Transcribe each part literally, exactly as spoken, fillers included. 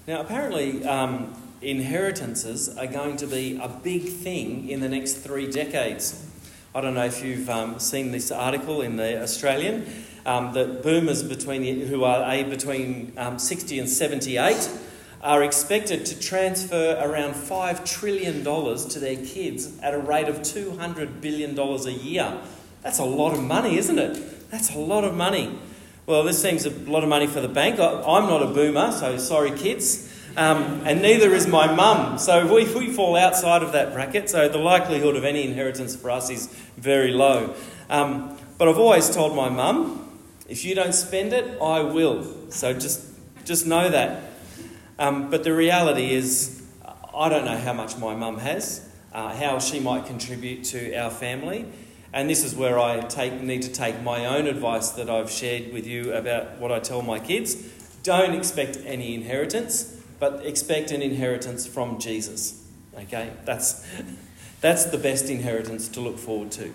Now, apparently, um, inheritances are going to be a big thing in the next three decades. I don't know if you've um, seen this article in the Australian, um, that boomers between who are a between um, sixty and seventy-eight are expected to transfer around five trillion dollars to their kids at a rate of two hundred billion dollars a year. That's a lot of money, isn't it? That's a lot of money. Well, this seems a lot of money for the bank. I'm not a boomer, so sorry, kids. Um, and neither is my mum. So we, we fall outside of that bracket. So the likelihood of any inheritance for us is very low. Um, but I've always told my mum, if you don't spend it, I will. So just, just know that. Um, but the reality is, I don't know how much my mum has, uh, how she might contribute to our family. And this is where I take, need to take my own advice that I've shared with you about what I tell my kids. Don't expect any inheritance, but expect an inheritance from Jesus. Okay, that's that's the best inheritance to look forward to.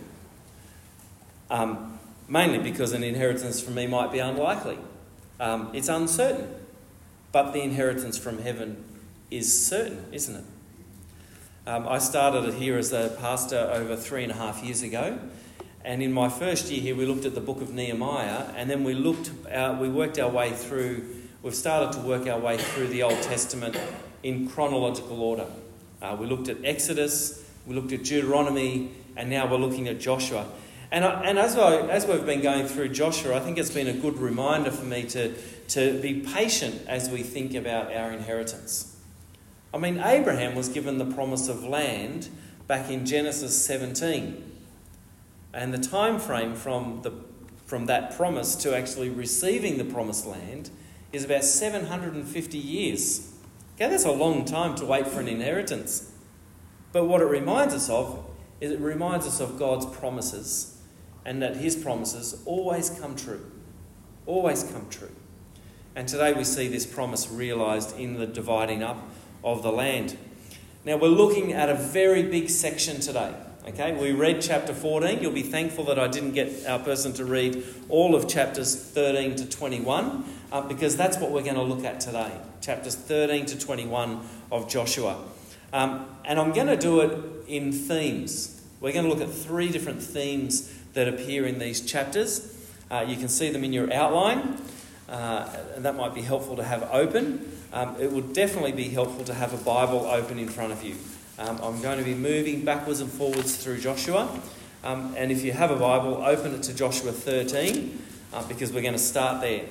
Um, mainly because an inheritance from me might be unlikely. Um, it's uncertain. But the inheritance from heaven is certain, isn't it? Um, I started here as a pastor over three and a half years ago. And in my first year here, we looked at the book of Nehemiah. And then we looked, uh, we worked our way through, we've started to work our way through the Old Testament in chronological order. Uh, we looked at Exodus, we looked at Deuteronomy, and now we're looking at Joshua. And, I, and as, I, as we've been going through Joshua, I think it's been a good reminder for me to, to be patient as we think about our inheritance. I mean, Abraham was given the promise of land back in Genesis seventeen. And the time frame from, the, from that promise to actually receiving the promised land is about seven hundred fifty years. Okay, that's a long time to wait for an inheritance. But what it reminds us of is it reminds us of God's promises, and that his promises always come true. Always come true. And today we see this promise realised in the dividing up of the land. Now we're looking at a very big section today. Okay, we read chapter fourteen. You'll be thankful that I didn't get our person to read all of chapters thirteen to twenty-one, uh, because that's what we're going to look at today. Chapters thirteen to twenty-one of Joshua. Um, and I'm going to do it in themes. We're going to look at three different themes that appear in these chapters. Uh, you can see them in your outline, uh, and that might be helpful to have open. Um, it would definitely be helpful to have a Bible open in front of you. Um, I'm going to be moving backwards and forwards through Joshua, um, and if you have a Bible, open it to Joshua thirteen, uh, because we're going to start there.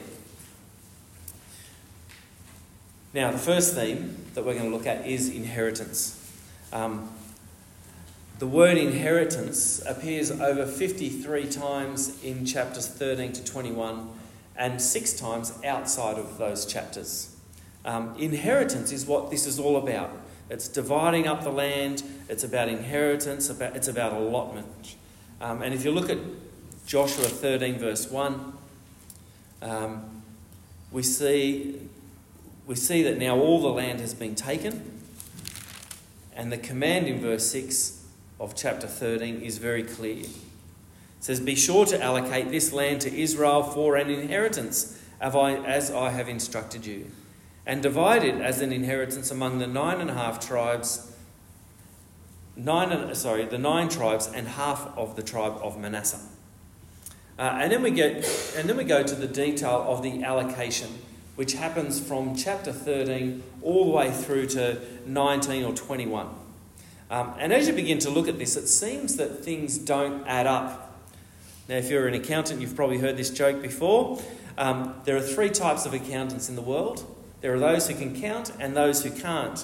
Now, the first theme that we're going to look at is inheritance. Um, The word inheritance appears over fifty-three times in chapters thirteen to twenty-one and six times outside of those chapters. Um, inheritance is what this is all about. It's dividing up the land, it's about inheritance, about, it's about allotment. Um, and if you look at Joshua thirteen verse one, um, we see, we see that now all the land has been taken, and the command in verse six of chapter thirteen is very clear. It says, "Be sure to allocate this land to Israel for an inheritance, as I have instructed you, and divide it as an inheritance among the nine and a half tribes, nine sorry, the nine tribes and half of the tribe of Manasseh." Uh, and then we get, and then we go to the detail of the allocation, which happens from chapter thirteen all the way through to nineteen or twenty-one. Um, and as you begin to look at this, it seems that things don't add up. Now, if you're an accountant, you've probably heard this joke before. Um, there are three types of accountants in the world. There are those who can count and those who can't.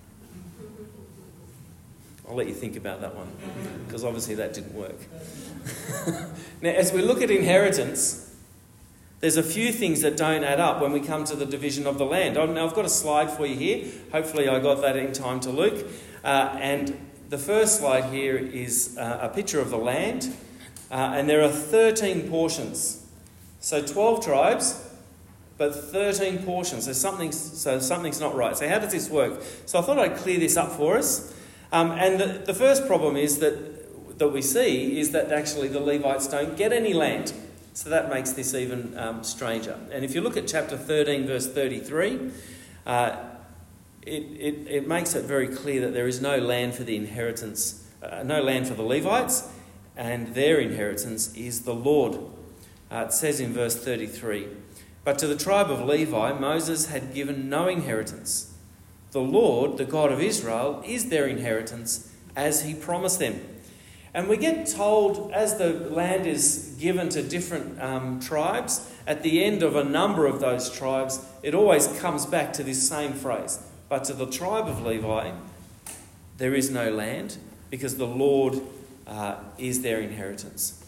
I'll let you think about that one, because obviously that didn't work. Now, as we look at inheritance, there's a few things that don't add up when we come to the division of the land. Now, I've got a slide for you here. Hopefully I got that in time to Luke. Uh, and the first slide here is uh, a picture of the land. Uh, and there are thirteen portions. So twelve tribes, but thirteen portions. So, something's, so something's not right. So how does this work? So I thought I'd clear this up for us. Um, and the, the first problem is that, that we see is that actually the Levites don't get any land. So that makes this even um, stranger. And if you look at chapter thirteen, verse thirty-three, uh, it, it, it makes it very clear that there is no land for the inheritance, uh, no land for the Levites, and their inheritance is the Lord. Uh, it says in verse thirty-three, "But to the tribe of Levi, Moses had given no inheritance. The Lord, the God of Israel, is their inheritance, as he promised them." And we get told, as the land is given to different um, tribes, at the end of a number of those tribes, it always comes back to this same phrase. "But to the tribe of Levi, there is no land, because the Lord uh, is their inheritance."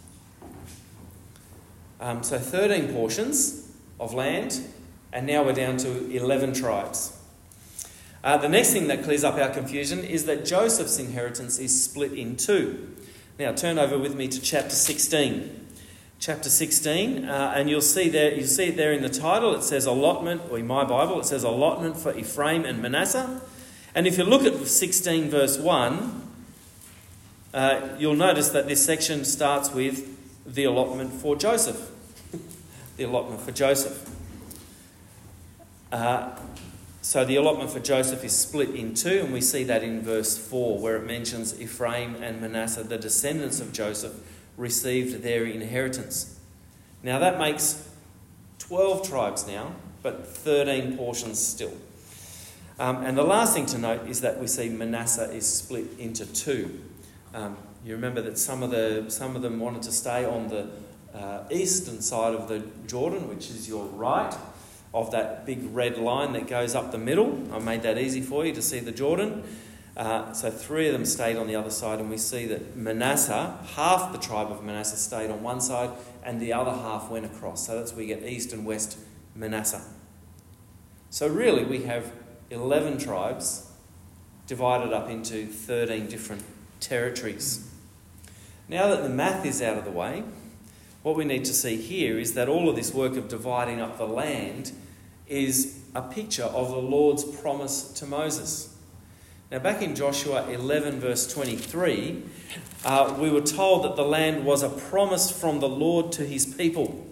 Um, so thirteen portions of land, and now we're down to eleven tribes. Uh, the next thing that clears up our confusion is that Joseph's inheritance is split in two. Now turn over with me to chapter sixteen. Chapter sixteen, uh, and you'll see there, you see it there in the title, it says allotment, or in my Bible it says allotment for Ephraim and Manasseh. And if you look at sixteen verse one, uh, you'll notice that this section starts with the allotment for Joseph. the allotment for Joseph. Uh, so the allotment for Joseph is split in two, and we see that in verse four, where it mentions Ephraim and Manasseh, the descendants of Joseph, received their inheritance. Now that makes twelve tribes now, but thirteen portions still. Um, and the last thing to note is that we see Manasseh is split into two. Um, you remember that some of the some of them wanted to stay on the uh, eastern side of the Jordan, which is your right, of that big red line that goes up the middle. I made that easy for you to see the Jordan. Uh, so three of them stayed on the other side, and we see that Manasseh, half the tribe of Manasseh stayed on one side, and the other half went across. So that's where we get east and west Manasseh. So really we have eleven tribes divided up into thirteen different territories. Now that the math is out of the way, what we need to see here is that all of this work of dividing up the land is a picture of the Lord's promise to Moses. Now back in Joshua eleven verse twenty-three, uh, we were told that the land was a promise from the Lord to his people.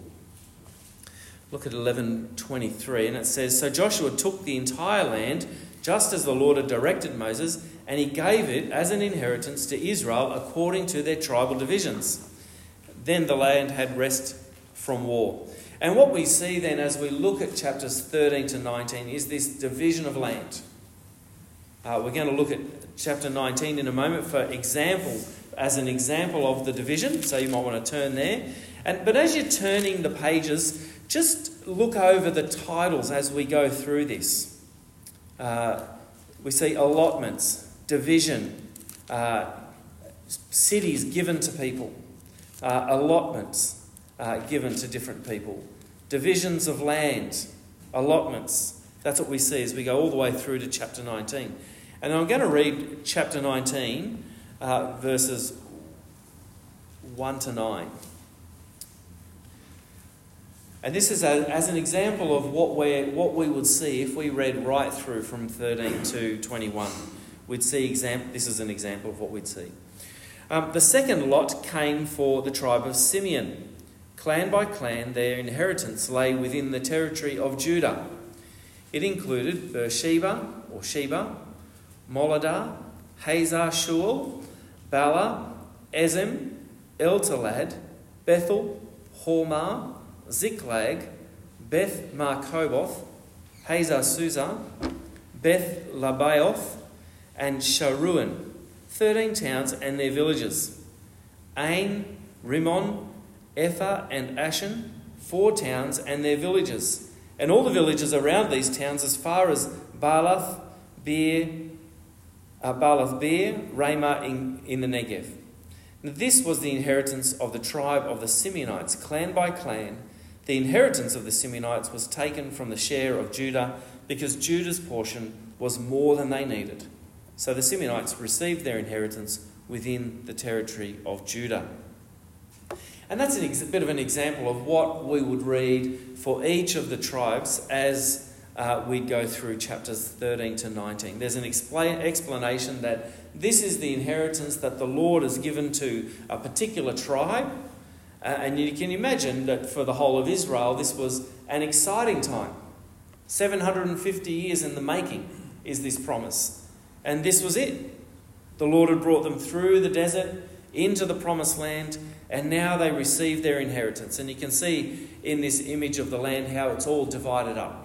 Look at eleven twenty-three, and it says, "So Joshua took the entire land, just as the Lord had directed Moses, and he gave it as an inheritance to Israel according to their tribal divisions. Then the land had rest from war." And what we see then as we look at chapters thirteen to nineteen is this division of land. Uh, we're going to look at chapter nineteen in a moment for example, as an example of the division. So you might want to turn there. And but as you're turning the pages, just look over the titles as we go through this. Uh, we see allotments, division, uh, cities given to people, uh, allotments uh, given to different people, divisions of land, allotments. That's what we see as we go all the way through to chapter nineteen. And I'm going to read chapter nineteen, uh, verses one to nine. And this is a, as an example of what we what we would see if we read right through from thirteen to twenty-one. We'd see exam- this is an example of what we'd see. Um, the second lot came for the tribe of Simeon. Clan by clan, their inheritance lay within the territory of Judah. It included Beersheba, or Sheba, Moladah, Hazar Shual, Bala, Ezem, Eltalad, Bethel, Hormah, Ziklag, Beth Markoboth, Hazar Susa, Beth Labaoth, and Sharuan, thirteen towns and their villages. Ain, Rimmon, Ephah, and Ashan, four towns and their villages. And all the villages around these towns as far as Baalath, Beer, uh, Baalath Beer, Ramah in, in the Negev. Now, this was the inheritance of the tribe of the Simeonites, clan by clan. The inheritance of the Simeonites was taken from the share of Judah because Judah's portion was more than they needed. So the Simeonites received their inheritance within the territory of Judah. And that's a ex- bit of an example of what we would read for each of the tribes as uh, we go through chapters thirteen to nineteen. There's an expla- explanation that this is the inheritance that the Lord has given to a particular tribe. Uh, and you can imagine that for the whole of Israel, this was an exciting time. seven hundred fifty years in the making is this promise. And this was it. The Lord had brought them through the desert into the promised land, and now they receive their inheritance. And you can see in this image of the land how it's all divided up.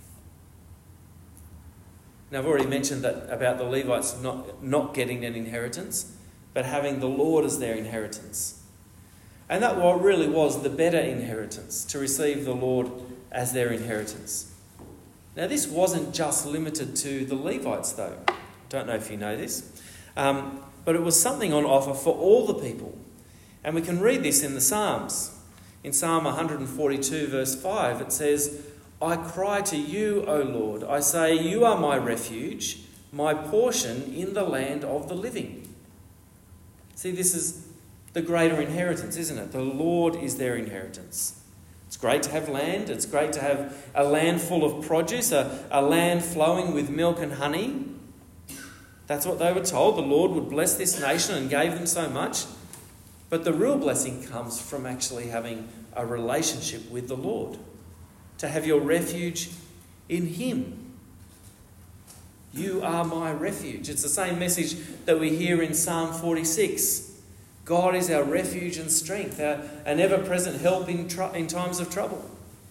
Now, I've already mentioned that about the Levites not, not getting an inheritance, but having the Lord as their inheritance. And that what really was the better inheritance, to receive the Lord as their inheritance. Now, this wasn't just limited to the Levites, though. Don't know if you know this. Um, but it was something on offer for all the people. And we can read this in the Psalms. In Psalm one forty-two, verse five, it says, I cry to you, O Lord. I say, you are my refuge, my portion in the land of the living. See, this is the greater inheritance, isn't it? The Lord is their inheritance. It's great to have land. It's great to have a land full of produce, a, a land flowing with milk and honey. That's what they were told. The Lord would bless this nation and gave them so much. But the real blessing comes from actually having a relationship with the Lord. To have your refuge in Him. You are my refuge. It's the same message that we hear in Psalm forty-six. God is our refuge and strength, our, an ever-present help in, tr- in times of trouble.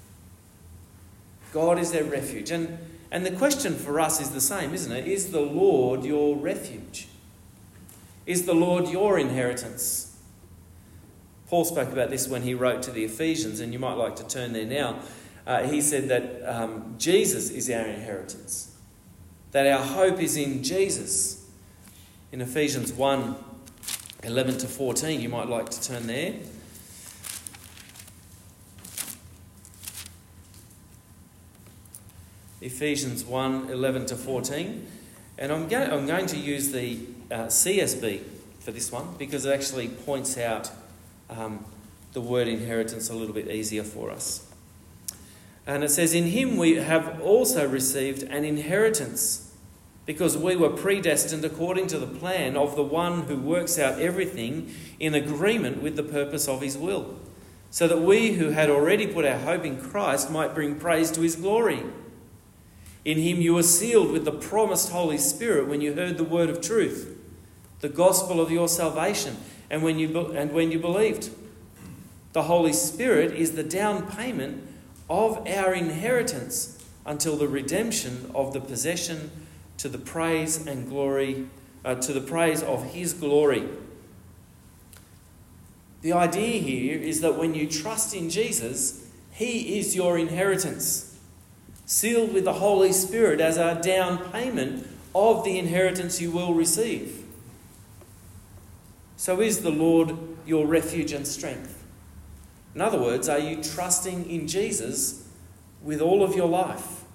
God is their refuge. And, and the question for us is the same, isn't it? Is the Lord your refuge? Is the Lord your inheritance? Paul spoke about this when he wrote to the Ephesians, and you might like to turn there now. Uh, he said that um, Jesus is our inheritance, that our hope is in Jesus. In Ephesians one, eleven to fourteen, you might like to turn there. Ephesians one, eleven to fourteen. And I'm going, I'm going to use the uh, C S B for this one because it actually points out um, the word inheritance a little bit easier for us. And it says, in Him we have also received an inheritance, because we were predestined according to the plan of the one who works out everything in agreement with the purpose of His will, so that we who had already put our hope in Christ might bring praise to His glory. In Him you were sealed with the promised Holy Spirit when you heard the word of truth, the gospel of your salvation, and when you be- and when you believed. The Holy Spirit is the down payment of our inheritance until the redemption of the possession to the praise and glory, uh, to the praise of His glory. The idea here is that when you trust in Jesus, He is your inheritance, sealed with the Holy Spirit as a down payment of the inheritance you will receive. So is the Lord your refuge and strength? In other words, are you trusting in Jesus with all of your life?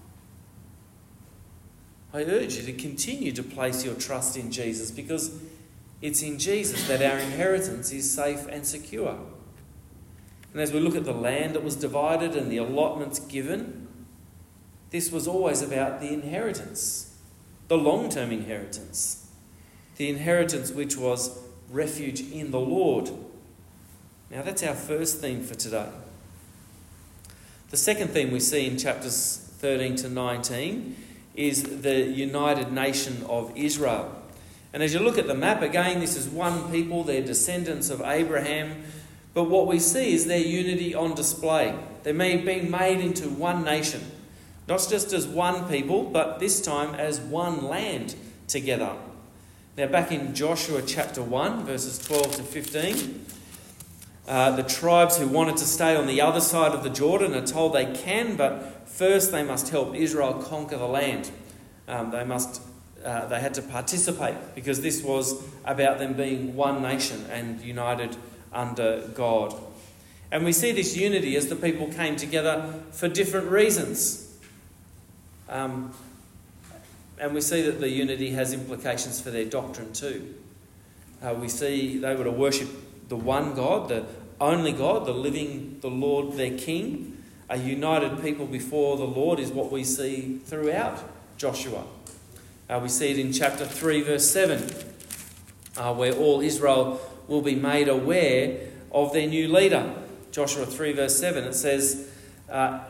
I urge you to continue to place your trust in Jesus, because it's in Jesus that our inheritance is safe and secure. And as we look at the land that was divided and the allotments given, this was always about the inheritance, the long-term inheritance, the inheritance which was refuge in the Lord. Now that's our first theme for today. The second theme we see in chapters thirteen to nineteen is the united nation of Israel. And as you look at the map, again, this is one people, they're descendants of Abraham. But what we see is their unity on display. They're being made into one nation. Not just as one people, but this time as one land together. Now back in Joshua chapter one, verses twelve to fifteen, uh, the tribes who wanted to stay on the other side of the Jordan are told they can, but first they must help Israel conquer the land. Um, they must, uh, they had to participate, because this was about them being one nation and united under God. And we see this unity as the people came together for different reasons. Um, and we see that the unity has implications for their doctrine too. Uh, we see they were to worship the one God, the only God, the living, the Lord, their King. A united people before the Lord is what we see throughout Joshua. Uh, we see it in chapter three, verse seven, uh, where all Israel will be made aware of their new leader. Joshua three, verse seven, it says, uh,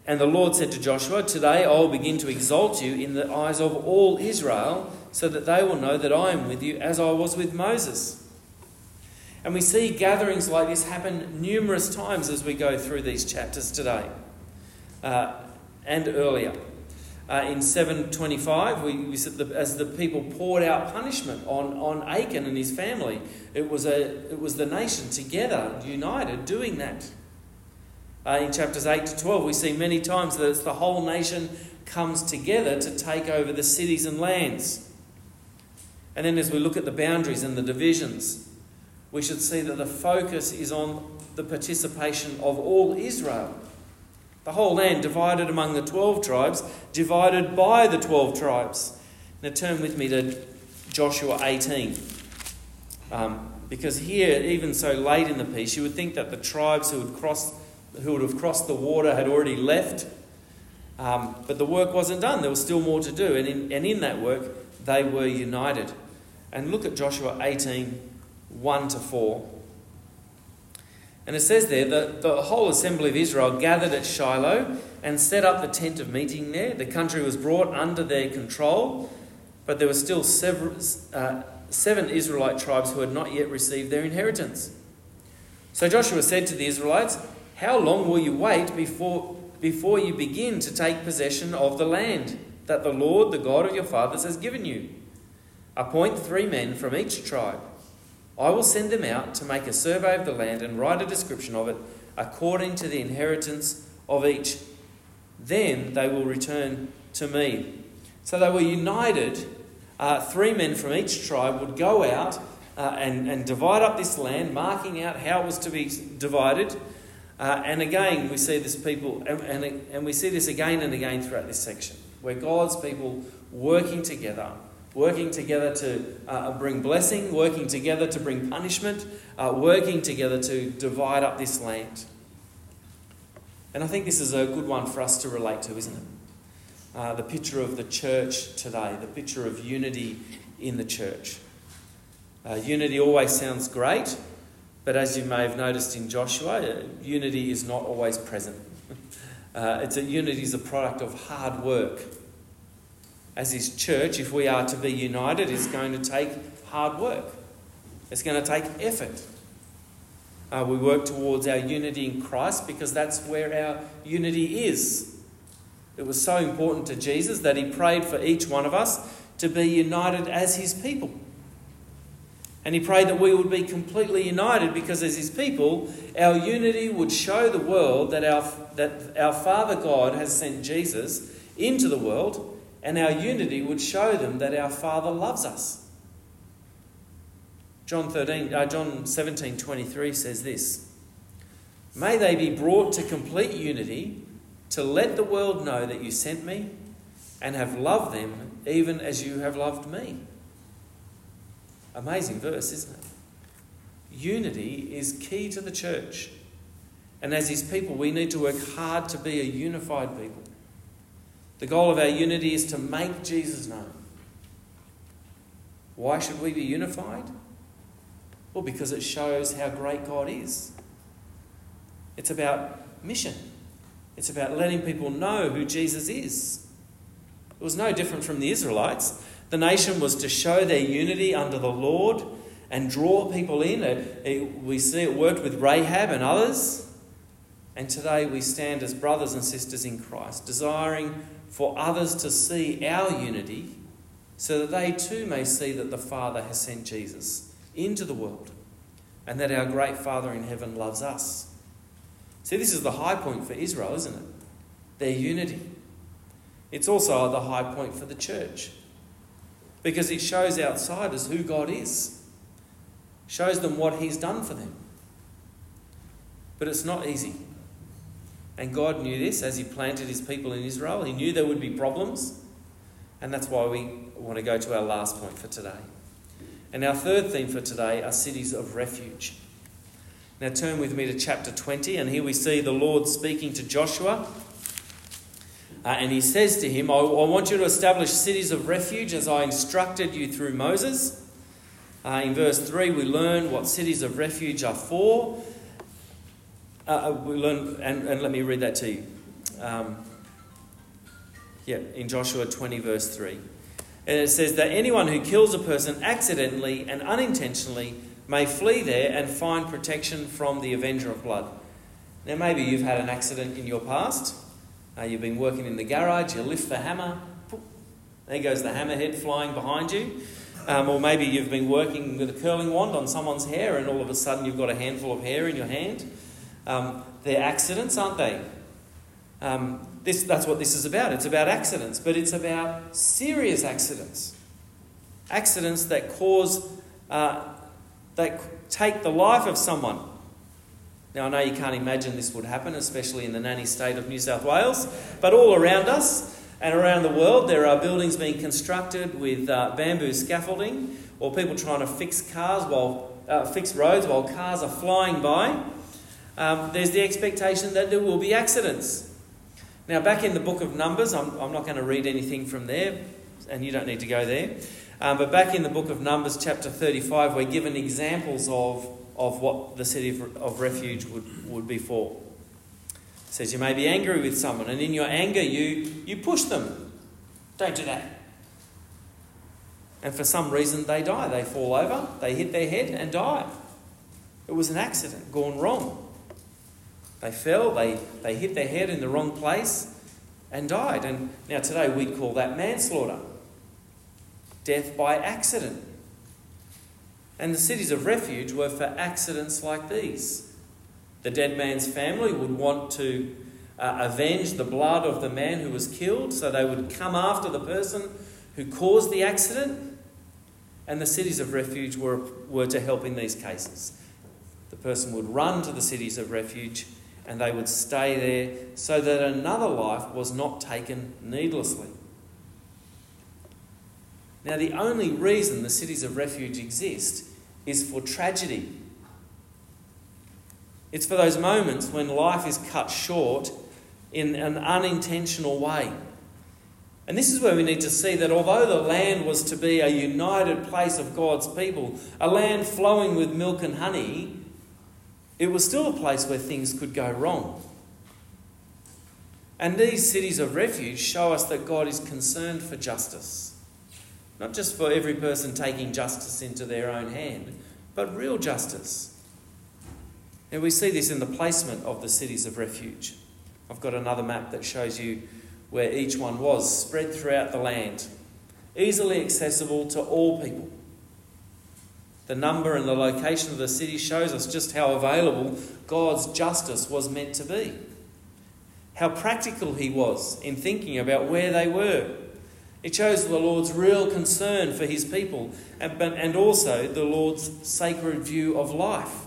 And the Lord said to Joshua, "Today I will begin to exalt you in the eyes of all Israel, so that they will know that I am with you as I was with Moses." And we see gatherings like this happen numerous times as we go through these chapters today uh, and earlier. Uh, in seven twenty-five, we, we said the, as the people poured out punishment on, on Achan and his family, it was a it was the nation together, united, doing that. Uh, in chapters eight to twelve, we see many times that it's the whole nation comes together to take over the cities and lands. And then as we look at the boundaries and the divisions, we should see that the focus is on the participation of all Israel. The whole land divided among the twelve tribes, divided by the twelve tribes. Now turn with me to Joshua eighteen. Um, because here, even so late in the piece, you would think that the tribes who would cross who would have crossed the water had already left. Um, but the work wasn't done. There was still more to do. And in, and in that work, they were united. And look at Joshua eighteen, one to four. And it says there that the whole assembly of Israel gathered at Shiloh and set up the tent of meeting there. The country was brought under their control, but there were still several, uh, seven Israelite tribes who had not yet received their inheritance. So Joshua said to the Israelites, "How long will you wait before, before you begin to take possession of the land that the Lord, the God of your fathers, has given you? Appoint three men from each tribe. I will send them out to make a survey of the land and write a description of it according to the inheritance of each. Then they will return to me." So they were united. Uh, three men from each tribe would go out uh, and, and divide up this land, marking out how it was to be divided. Uh, and again, we see this people, and, and, and we see this again and again throughout this section, where God's people working together, working together to uh, bring blessing, working together to bring punishment, uh, working together to divide up this land. And I think this is a good one for us to relate to, isn't it? Uh, the picture of the church today, the picture of unity in the church. Uh, unity always sounds great, but as you may have noticed in Joshua, uh, unity is not always present. uh, it's a, unity is a product of hard work. As His church, if we are to be united, it's going to take hard work. It's going to take effort. Uh, we work towards our unity in Christ because that's where our unity is. It was so important to Jesus that He prayed for each one of us to be united as His people. And He prayed that we would be completely united because as His people, our unity would show the world that our, that our Father God has sent Jesus into the world, and our unity would show them that our Father loves us. John thirteen, uh, John seventeen twenty-three says this: "May they be brought to complete unity, to let the world know that you sent me and have loved them even as you have loved me." Amazing verse, isn't it? Unity is key to the church. And as His people, we need to work hard to be a unified people. The goal of our unity is to make Jesus known. Why should we be unified? Well, because it shows how great God is. It's about mission. It's about letting people know who Jesus is. It was no different from the Israelites. The nation was to show their unity under the Lord and draw people in. It, it, we see it worked with Rahab and others. And today we stand as brothers and sisters in Christ, desiring for others to see our unity so that they too may see that the Father has sent Jesus into the world and that our great Father in heaven loves us. See, this is the high point for Israel, isn't it? Their unity. It's also the high point for the church because it shows outsiders who God is, shows them what He's done for them. But it's not easy. And God knew this as He planted His people in Israel. He knew there would be problems. And that's why we want to go to our last point for today. And our third theme for today are cities of refuge. Now turn with me to chapter twenty, and here we see the Lord speaking to Joshua. Uh, and He says to him, I, I want you to establish cities of refuge as I instructed you through Moses. Uh, in verse three, we learn what cities of refuge are for. Uh, we learn, and, and let me read that to you. Um, yeah, in Joshua twenty verse three. And it says that anyone who kills a person accidentally and unintentionally may flee there and find protection from the avenger of blood. Now maybe you've had an accident in your past. Uh, you've been working in the garage, you lift the hammer, poof, there goes the hammerhead flying behind you. Um, or maybe you've been working with a curling wand on someone's hair and all of a sudden you've got a handful of hair in your hand. Um, they're accidents, aren't they? Um, this, that's what this is about. It's about accidents, but it's about serious accidents. Accidents that cause, uh, that take the life of someone. Now, I know you can't imagine this would happen, especially in the nanny state of New South Wales, but all around us and around the world, there are buildings being constructed with uh, bamboo scaffolding, or people trying to fix cars while uh, fix roads while cars are flying by. Um, there's the expectation that there will be accidents. Now, back in the book of Numbers, I'm, I'm not going to read anything from there, and you don't need to go there. Um, but back in the book of Numbers, chapter thirty-five, we're given examples of, of what the city of, of refuge would, would be for. It says you may be angry with someone, and in your anger you, you push them. Don't do that. And for some reason they die. They fall over, they hit their head and die. It was an accident gone wrong. They fell, they, they hit their head in the wrong place and died. And now today we'd call that manslaughter. Death by accident. And the cities of refuge were for accidents like these. The dead man's family would want to uh, avenge the blood of the man who was killed, so they would come after the person who caused the accident. And the cities of refuge were, were to help in these cases. The person would run to the cities of refuge and they would stay there so that another life was not taken needlessly. Now, the only reason the cities of refuge exist is for tragedy. It's for those moments when life is cut short in an unintentional way. And this is where we need to see that although the land was to be a united place of God's people, a land flowing with milk and honey, it was still a place where things could go wrong. And these cities of refuge show us that God is concerned for justice. Not just for every person taking justice into their own hand, but real justice. And we see this in the placement of the cities of refuge. I've got another map that shows you where each one was, spread throughout the land, easily accessible to all people. The number and the location of the city shows us just how available God's justice was meant to be. How practical he was in thinking about where they were. It shows the Lord's real concern for his people and, and also the Lord's sacred view of life.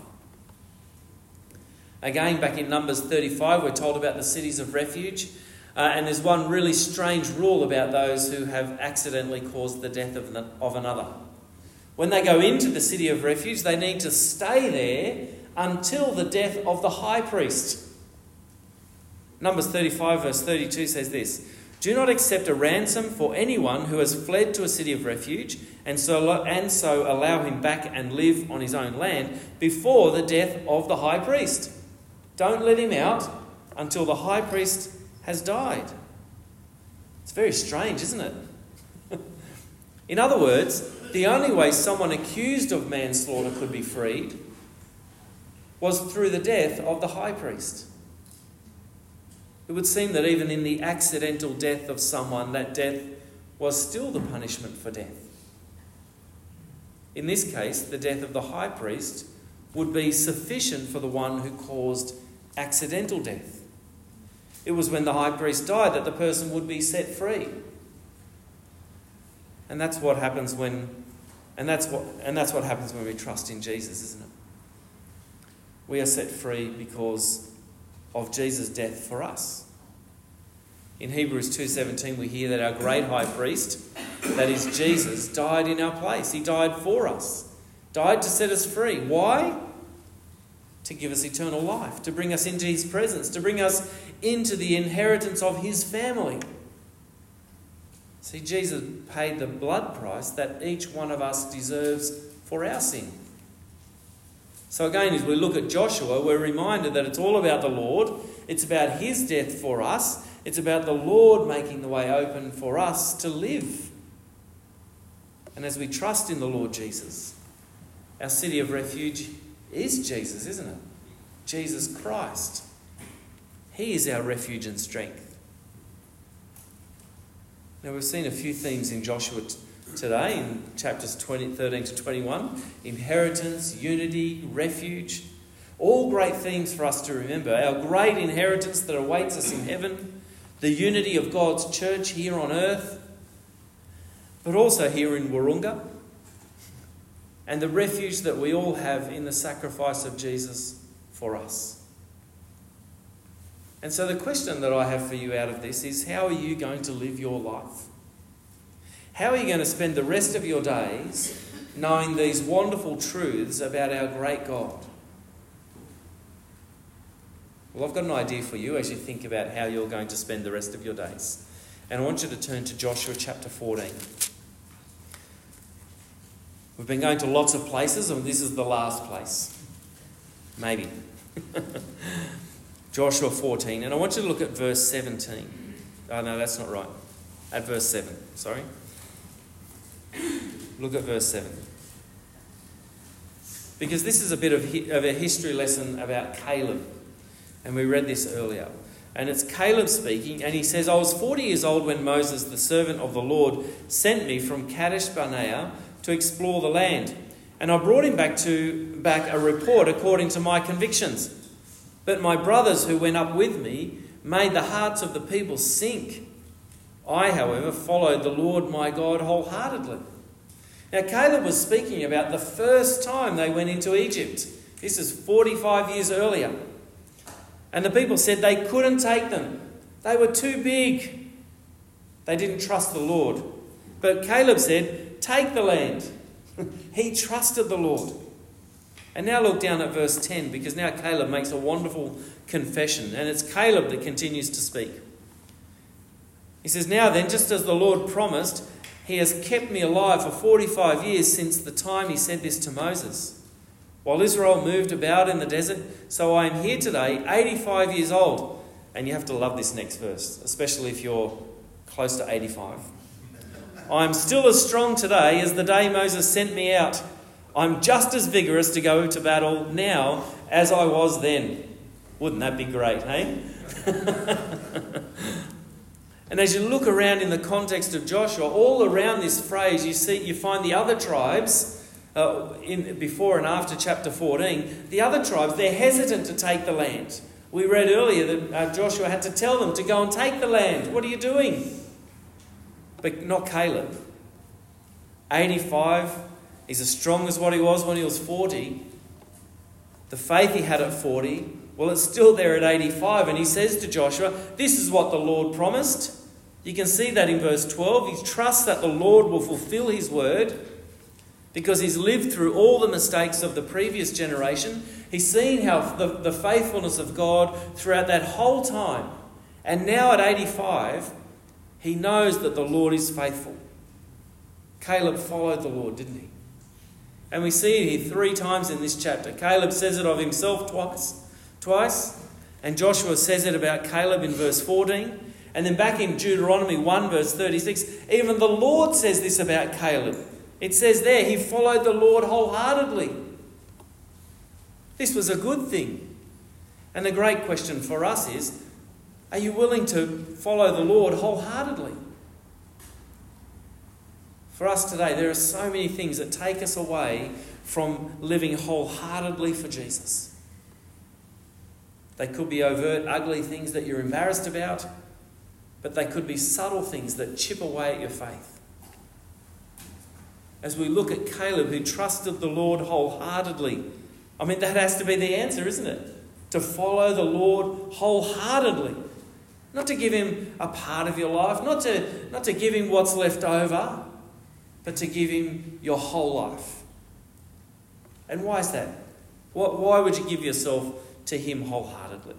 Again, back in Numbers thirty-five, we're told about the cities of refuge. Uh, and there's one really strange rule about those who have accidentally caused the death of, the, of another. When they go into the city of refuge, they need to stay there until the death of the high priest. Numbers thirty-five verse thirty-two says this: "Do not accept a ransom for anyone who has fled to a city of refuge, and so, and so allow him back and live on his own land before the death of the high priest." Don't let him out until the high priest has died. It's very strange, isn't it? In other words, the only way someone accused of manslaughter could be freed was through the death of the high priest. It would seem that even in the accidental death of someone, that death was still the punishment for death. In this case, the death of the high priest would be sufficient for the one who caused accidental death. It was when the high priest died that the person would be set free. And that's what happens when and that's what and that's what happens when we trust in Jesus, isn't it? We are set free because of Jesus' death for us. In Hebrews two seventeen we hear that our great high priest, that is Jesus, died in our place. He died for us. Died to set us free. Why? To give us eternal life, to bring us into his presence, to bring us into the inheritance of his family. See, Jesus paid the blood price that each one of us deserves for our sin. So again, as we look at Joshua, we're reminded that it's all about the Lord. It's about his death for us. It's about the Lord making the way open for us to live. And as we trust in the Lord Jesus, our city of refuge is Jesus, isn't it? Jesus Christ. He is our refuge and strength. Now we've seen a few themes in Joshua t- today in chapters twenty, thirteen to twenty-one. Inheritance, unity, refuge. All great themes for us to remember. Our great inheritance that awaits us in heaven. The unity of God's church here on earth. But also here in Wahroonga. And the refuge that we all have in the sacrifice of Jesus for us. And so the question that I have for you out of this is, how are you going to live your life? How are you going to spend the rest of your days knowing these wonderful truths about our great God? Well, I've got an idea for you as you think about how you're going to spend the rest of your days. And I want you to turn to Joshua chapter fourteen. We've been going to lots of places, and this is the last place. Maybe. Joshua fourteen. And I want you to look at verse seventeen. Oh, no, that's not right. At verse seven. Sorry. Look at verse seven. Because this is a bit of, hi- of a history lesson about Caleb. And we read this earlier. And it's Caleb speaking, and he says, I was forty years old when Moses, the servant of the Lord, sent me from Kadesh Barnea to explore the land. And I brought him back to back a report according to my convictions. But my brothers who went up with me made the hearts of the people sink. I, however, followed the Lord my God wholeheartedly. Now, Caleb was speaking about the first time they went into Egypt. This is forty-five years earlier. And the people said they couldn't take them. They were too big. They didn't trust the Lord. But Caleb said, take the land. He trusted the Lord. And now look down at verse ten, because now Caleb makes a wonderful confession. And it's Caleb that continues to speak. He says, now then, just as the Lord promised, he has kept me alive for forty-five years since the time he said this to Moses. While Israel moved about in the desert, so I am here today, eighty-five years old. And you have to love this next verse, especially if you're close to eighty-five. I am still as strong today as the day Moses sent me out. I'm just as vigorous to go to battle now as I was then. Wouldn't that be great, hey? And as you look around in the context of Joshua, all around this phrase, you see, you find the other tribes. Uh, in, before and after chapter fourteen, the other tribes, they're hesitant to take the land. We read earlier that uh, Joshua had to tell them to go and take the land. What are you doing? But not Caleb. eighty-five, he's as strong as what he was when he was forty. The faith he had at forty, well, it's still there at eighty-five. And he says to Joshua, this is what the Lord promised. You can see that in verse twelve. He trusts that the Lord will fulfill his word, because he's lived through all the mistakes of the previous generation. He's seen how the, the faithfulness of God throughout that whole time. And now at eighty-five, he knows that the Lord is faithful. Caleb followed the Lord, didn't he? And we see it here three times in this chapter. Caleb says it of himself twice. Twice. And Joshua says it about Caleb in verse fourteen. And then back in Deuteronomy one verse thirty-six, even the Lord says this about Caleb. It says there, he followed the Lord wholeheartedly. This was a good thing. And the great question for us is, are you willing to follow the Lord wholeheartedly? For us today, there are so many things that take us away from living wholeheartedly for Jesus. They could be overt, ugly things that you're embarrassed about, but they could be subtle things that chip away at your faith. As we look at Caleb, who trusted the Lord wholeheartedly, I mean, that has to be the answer, isn't it? To follow the Lord wholeheartedly. Not to give him a part of your life, not to, not to give him what's left over, but to give him your whole life. And why is that? Why would you give yourself to him wholeheartedly?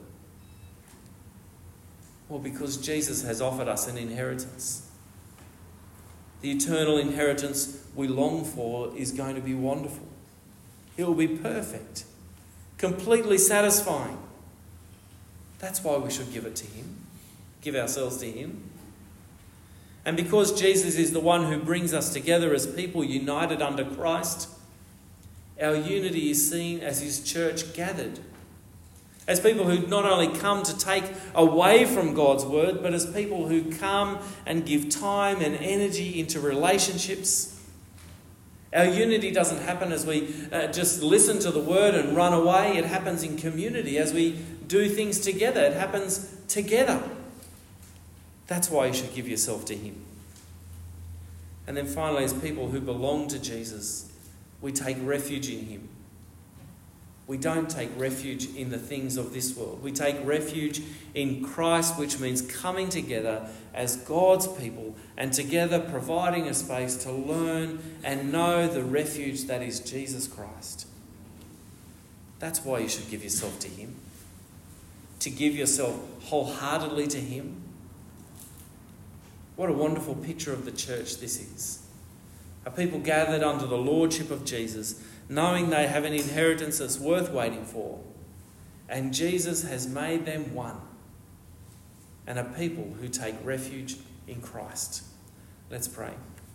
Well, because Jesus has offered us an inheritance. The eternal inheritance we long for is going to be wonderful. It will be perfect. completely satisfying. That's why we should give it to him, give ourselves to him. And because Jesus is the one who brings us together as people united under Christ, our unity is seen as his church gathered, as people who not only come to take away from God's word, but as people who come and give time and energy into relationships. Our unity doesn't happen as we uh, just listen to the word and run away. It happens in community as we do things together. It happens together. That's why you should give yourself to him. And then finally, as people who belong to Jesus, we take refuge in him. We don't take refuge in the things of this world. We take refuge in Christ, which means coming together as God's people and together providing a space to learn and know the refuge that is Jesus Christ. That's why you should give yourself to him. To give yourself wholeheartedly to him. What a wonderful picture of the church this is. A people gathered under the lordship of Jesus, knowing they have an inheritance that's worth waiting for. And Jesus has made them one. And a people who take refuge in Christ. Let's pray.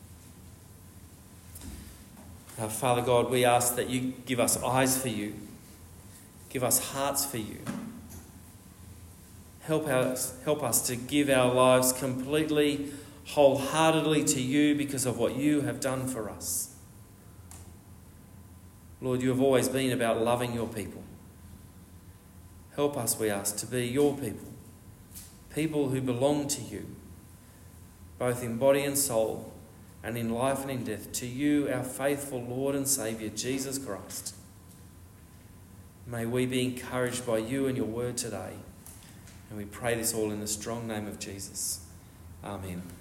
Our Father God, we ask that you give us eyes for you. Give us hearts for you. Help us, help us to give our lives completely, wholeheartedly to you because of what you have done for us. Lord, you have always been about loving your people. Help us, we ask, to be your people, people who belong to you, both in body and soul, and in life and in death, to you, our faithful Lord and Saviour, Jesus Christ. May we be encouraged by you and your word today. And we pray this all in the strong name of Jesus. Amen.